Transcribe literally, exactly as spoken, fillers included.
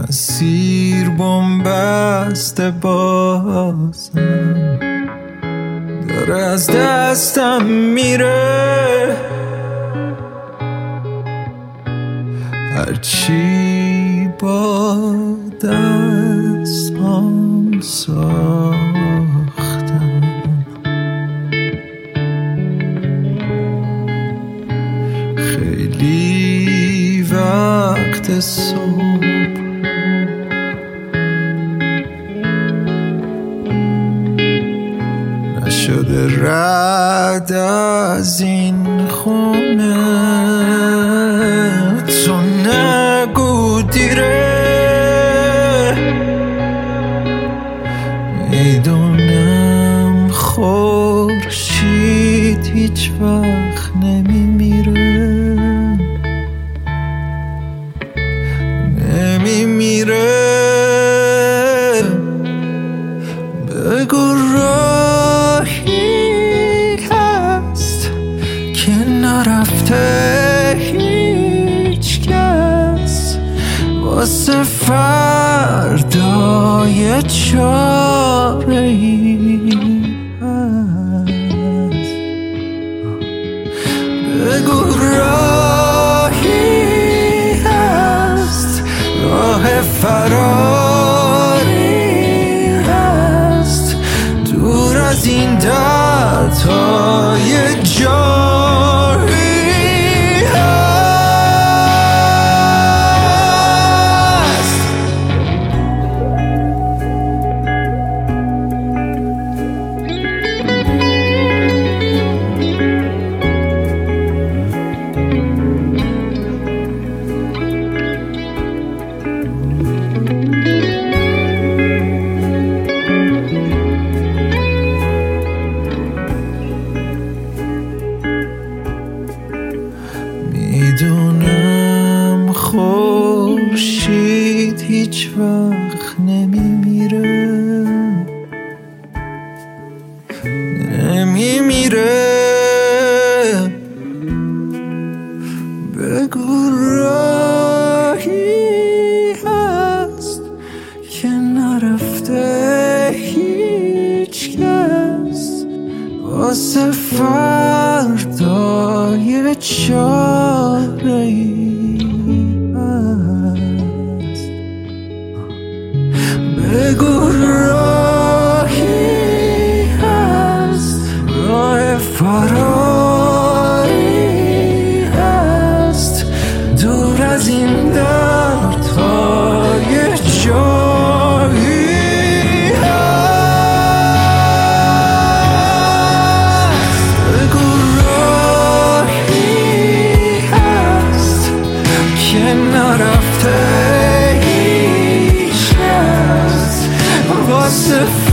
مسیر بنبسته بازم داره از دستم میره، هرچی با دستم ساختم خیلی وقت صبح نشده رد از این خونه، تو نگو دیره، میدونم خورشید هیچ وقت نمیمیره، نمیمیره. بگو راهی هست که نرفته هیچ کس، واسه فردای چاره ای هست. بگو راهی هست، راه فراری هست، دور از این دردهای جاری هست. میدونم خورشید هیچ وقت نمیمیره، نمیمیره. بگو راهی هست که نرفته هیچ کس، واسه فردای چاره ای هست. بگو راهی هست، راه فراری هست، دور از این دردهای جایی هست. بگو راهی هست که نرفته هیچ کس، واسه